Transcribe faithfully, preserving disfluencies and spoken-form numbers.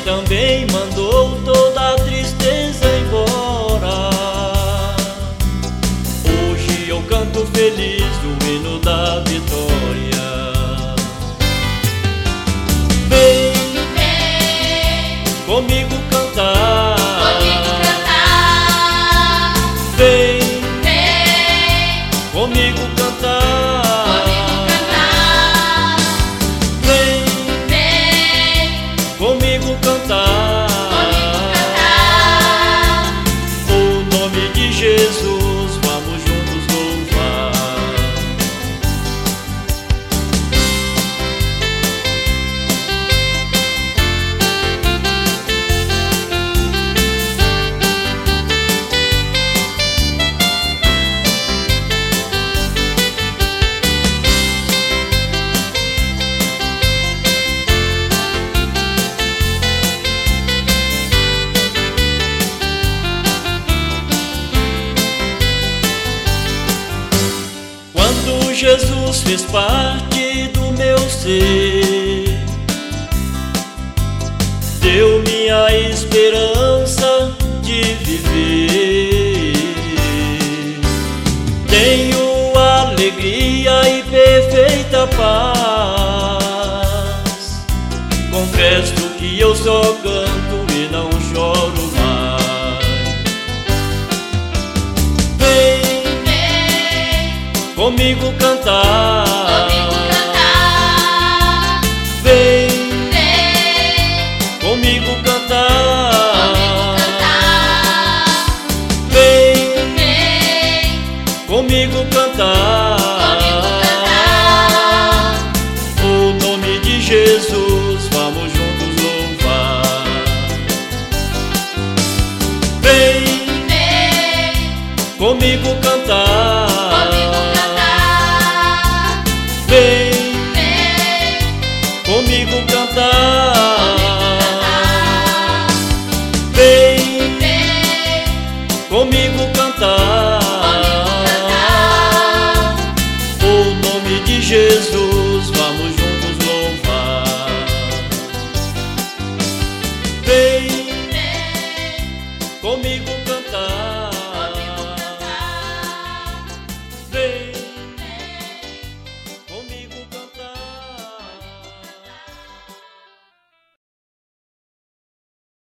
também mandou toda a tristeza embora. Hoje eu canto feliz o hino da vitória. Vem, Vem comigo cantar, comigo cantar. vem, Vem comigo cantar, comigo cantar. vem, Vem comigo cantar, comigo cantar. o nome de Jesus vamos juntos louvar. Quando Jesus fez parte do meu ser, deu-me a esperança de viver. Tenho alegria e perfeita paz. Confesso que eu só canto e não choro mais. Vem Vem comigo cantar, comigo cantar. vem Vem comigo comigo cantar, cantar. vem Vem comigo cantar, comigo cantar. o nome de Jesus vamos juntos louvar. Vem Vem comigo cantar, comigo cantar. vem Vem comigo cantar, cantar. vem Vem comigo cantar, o nome de Jesus vamos juntos louvar. Vem Vem comigo